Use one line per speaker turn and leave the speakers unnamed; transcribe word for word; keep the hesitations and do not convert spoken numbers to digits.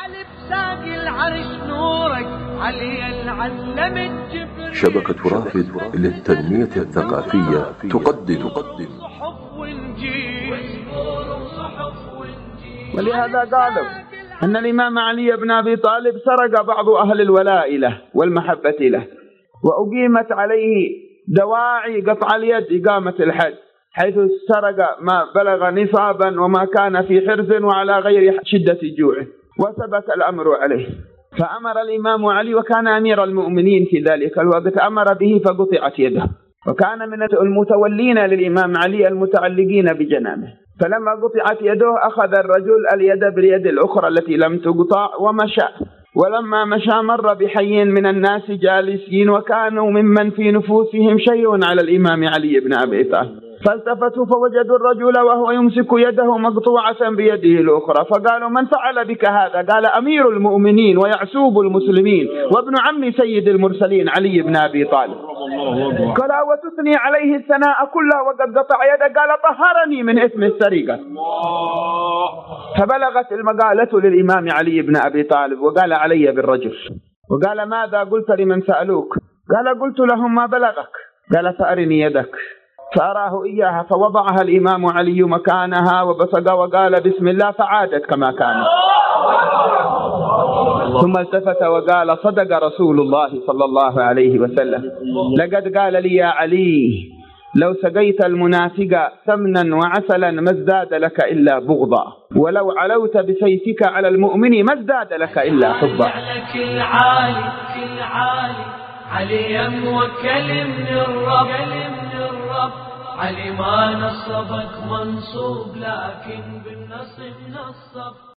شبكة رافد للتنمية الثقافية تقدم
ولهذا قالوا أن الإمام علي بن أبي طالب سرق بعض أهل الولاء له والمحبة له، وأقيمت عليه دواعي قطع اليد إقامة الحد، حيث سرق ما بلغ نصابا وما كان في حرز وعلى غير شدة جوع، وثبت الأمر عليه. فأمر الإمام علي، وكان أمير المؤمنين في ذلك الوقت، أمر به فقطعت يده، وكان من المتولين للإمام علي المتعلقين بجنانه. فلما قطعت يده أخذ الرجل اليد باليد الأخرى التي لم تقطع ومشى، ولما مشى مر بحي من الناس جالسين وكانوا ممن في نفوسهم شيء على الإمام علي بن أبي طالب، فالتفتوا فوجدوا الرجل وهو يمسك يده مقطوعة بيده الأخرى، فقالوا: من فعل بك هذا؟ قال: أمير المؤمنين ويعسوب المسلمين وابن عم سيد المرسلين علي بن أبي طالب. قال: وتثني عليه الثناء كله وقد قطع يده؟ قال: طهرني من إثم السرقة. فبلغت المقالة للإمام علي بن أبي طالب، وقال: علي بالرجل. وقال: ماذا قلت لمن سألوك؟ قال: قلت لهم ما بلغك. قال: فأرني يدك. فأراه إياها، فوضعها الإمام علي مكانها وبصق وقال: بسم الله، فعادت كما كانت. ثم التفت وقال: صدق رسول الله صلى الله عليه وسلم، لقد قال لي يا علي: لو سقيت المنافق سمنا وعسلا ما ازداد لك إلا بغضا، ولو علوت بسيفك على المؤمن ما ازداد لك إلا حبا. علي موكل من الرب، علي ما نصبك منصوب، لكن بالنصب نصب.